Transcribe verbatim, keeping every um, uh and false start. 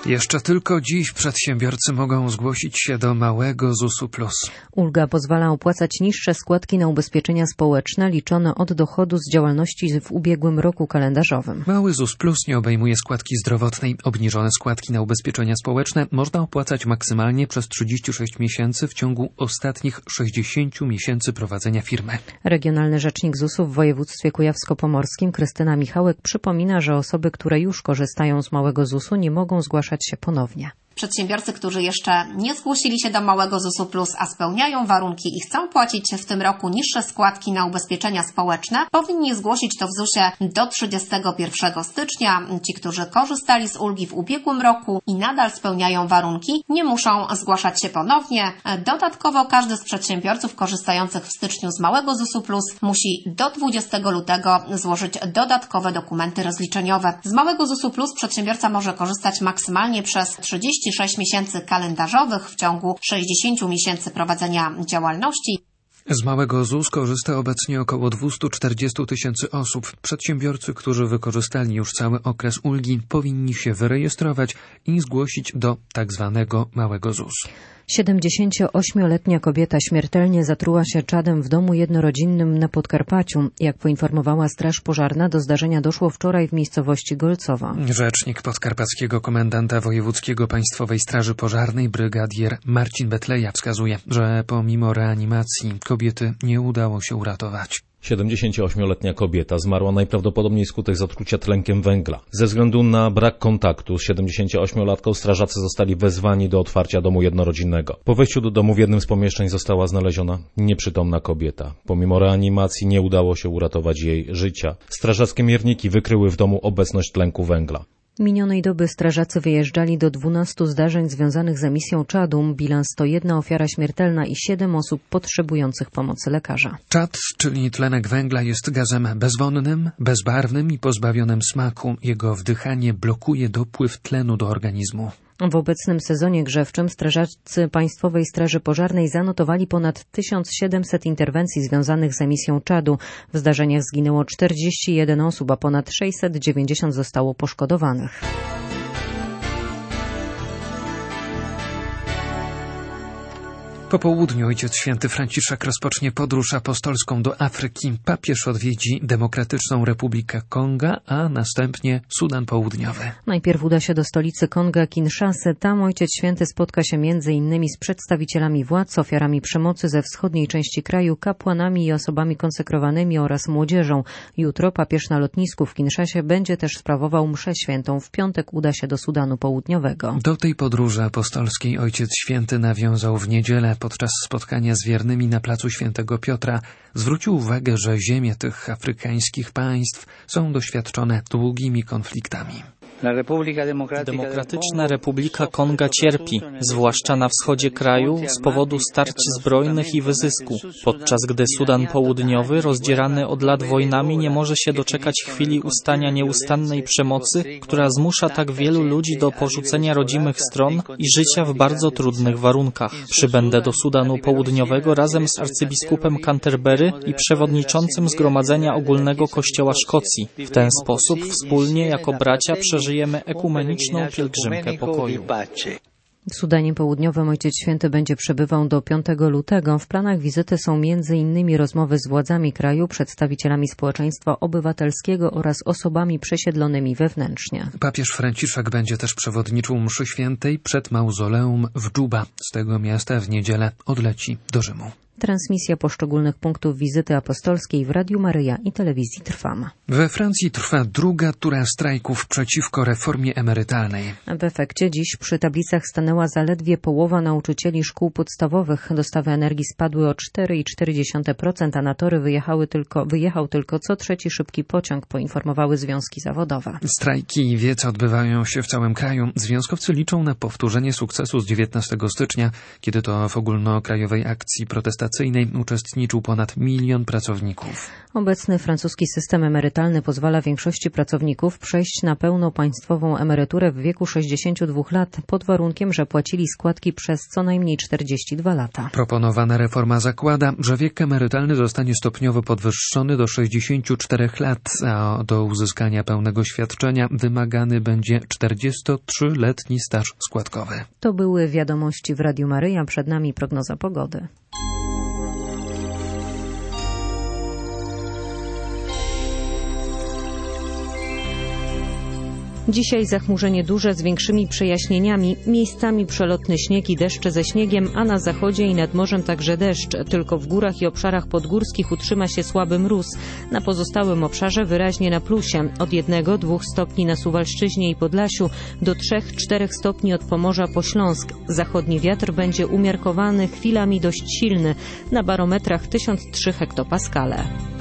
Jeszcze tylko dziś przedsiębiorcy mogą zgłosić się do małego zusu plus. Ulga pozwala opłacać niższe składki na ubezpieczenia społeczne liczone od dochodu z działalności w ubiegłym roku kalendarzowym. Mały ZUS plus nie obejmuje składki zdrowotnej. Obniżone składki na ubezpieczenia społeczne można opłacać maksymalnie przez trzydzieści sześć miesięcy w ciągu ostatnich sześćdziesięciu miesięcy prowadzenia firmy. Regionalny rzecznik zusu w województwie kujawsko-pomorskim Krystyna Michałek przypomina, że osoby, które już korzystają z małego zusu, nie mogą zgłaszać się ponownie. Przedsiębiorcy, którzy jeszcze nie zgłosili się do małego zusu plus, a spełniają warunki i chcą płacić w tym roku niższe składki na ubezpieczenia społeczne, powinni zgłosić to w zusie do trzydziestego pierwszego stycznia. Ci, którzy korzystali z ulgi w ubiegłym roku i nadal spełniają warunki, nie muszą zgłaszać się ponownie. Dodatkowo każdy z przedsiębiorców korzystających w styczniu z małego zusu plus musi do dwudziestego lutego złożyć dodatkowe dokumenty rozliczeniowe. Z małego zusu plus przedsiębiorca może korzystać maksymalnie przez trzydzieści sześć miesięcy kalendarzowych w ciągu sześćdziesięciu miesięcy prowadzenia działalności. Z małego ZUS korzysta obecnie około dwieście czterdzieści tysięcy osób. Przedsiębiorcy, którzy wykorzystali już cały okres ulgi, powinni się wyrejestrować i zgłosić do tak zwanego małego ZUS. siedemdziesięcioośmioletnia kobieta śmiertelnie zatruła się czadem w domu jednorodzinnym na Podkarpaciu. Jak poinformowała Straż Pożarna, do zdarzenia doszło wczoraj w miejscowości Golcowa. Rzecznik podkarpackiego komendanta wojewódzkiego Państwowej Straży Pożarnej brygadier Marcin Betleja wskazuje, że pomimo reanimacji kobiety nie udało się uratować. siedemdziesięcioośmioletnia kobieta zmarła najprawdopodobniej wskutek zatrucia tlenkiem węgla. Ze względu na brak kontaktu z siedemdziesięcioośmiolatką strażacy zostali wezwani do otwarcia domu jednorodzinnego. Po wejściu do domu w jednym z pomieszczeń została znaleziona nieprzytomna kobieta. Pomimo reanimacji nie udało się uratować jej życia. Strażackie mierniki wykryły w domu obecność tlenku węgla. Minionej doby strażacy wyjeżdżali do dwunastu zdarzeń związanych z emisją czadu. Bilans to jedna ofiara śmiertelna i siedem osób potrzebujących pomocy lekarza. Czad, czyli tlenek węgla, jest gazem bezwonnym, bezbarwnym i pozbawionym smaku. Jego wdychanie blokuje dopływ tlenu do organizmu. W obecnym sezonie grzewczym strażacy Państwowej Straży Pożarnej zanotowali ponad tysiąc siedemset interwencji związanych z emisją czadu. W zdarzeniach zginęło czterdzieści jeden osób, a ponad sześćset dziewięćdziesiąt zostało poszkodowanych. Po południu Ojciec Święty Franciszek rozpocznie podróż apostolską do Afryki. Papież odwiedzi Demokratyczną Republikę Konga, a następnie Sudan Południowy. Najpierw uda się do stolicy Konga, Kinszasy. Tam Ojciec Święty spotka się między innymi z przedstawicielami władz, ofiarami przemocy ze wschodniej części kraju, kapłanami i osobami konsekrowanymi oraz młodzieżą. Jutro papież na lotnisku w Kinszasie będzie też sprawował mszę świętą. W piątek uda się do Sudanu Południowego. Do tej podróży apostolskiej Ojciec Święty nawiązał w niedzielę podczas spotkania z wiernymi na placu Świętego Piotra. Zwrócił uwagę, że ziemie tych afrykańskich państw są doświadczone długimi konfliktami. Demokratyczna Republika Konga cierpi, zwłaszcza na wschodzie kraju, z powodu starć zbrojnych i wyzysku, podczas gdy Sudan Południowy, rozdzierany od lat wojnami, nie może się doczekać chwili ustania nieustannej przemocy, która zmusza tak wielu ludzi do porzucenia rodzimych stron i życia w bardzo trudnych warunkach. Przybędę do Sudanu Południowego razem z arcybiskupem Canterbury i przewodniczącym Zgromadzenia Ogólnego Kościoła Szkocji. W ten sposób wspólnie jako bracia przeżyjemy ekumeniczną pielgrzymkę pokoju. W Sudanie Południowym Ojciec Święty będzie przebywał do piątego lutego. W planach wizyty są między innymi rozmowy z władzami kraju, przedstawicielami społeczeństwa obywatelskiego oraz osobami przesiedlonymi wewnętrznie. Papież Franciszek będzie też przewodniczył mszy świętej przed mauzoleum w Dżuba. Z tego miasta w niedzielę odleci do Rzymu. Transmisja poszczególnych punktów wizyty apostolskiej w Radiu Maryja i telewizji trwa. We Francji trwa druga tura strajków przeciwko reformie emerytalnej. W efekcie dziś przy tablicach stanęła zaledwie połowa nauczycieli szkół podstawowych. Dostawy energii spadły o cztery i cztery dziesiąte procent, a na tory wyjechały tylko, wyjechał tylko co trzeci szybki pociąg, poinformowały związki zawodowe. Strajki i wiece odbywają się w całym kraju. Związkowcy liczą na powtórzenie sukcesu z dziewiętnastego stycznia, kiedy to w ogólnokrajowej akcji protestacyjnej prestacyjnej uczestniczył ponad milion pracowników. Obecny francuski system emerytalny pozwala większości pracowników przejść na pełną państwową emeryturę w wieku sześćdziesięciu dwóch lat, pod warunkiem, że płacili składki przez co najmniej czterdzieści dwa lata. Proponowana reforma zakłada, że wiek emerytalny zostanie stopniowo podwyższony do sześćdziesięciu czterech lat, a do uzyskania pełnego świadczenia wymagany będzie czterdziestotrzyletni staż składkowy. To były wiadomości w Radiu Maryja, przed nami prognoza pogody. Dzisiaj zachmurzenie duże z większymi przejaśnieniami, miejscami przelotny śnieg i deszcze ze śniegiem, a na zachodzie i nad morzem także deszcz. Tylko w górach i obszarach podgórskich utrzyma się słaby mróz. Na pozostałym obszarze wyraźnie na plusie. Od jednego do dwóch stopni na Suwalszczyźnie i Podlasiu, do trzech do czterech stopni od Pomorza po Śląsk. Zachodni wiatr będzie umiarkowany, chwilami dość silny. Na barometrach tysiąc trzy hektopaskale.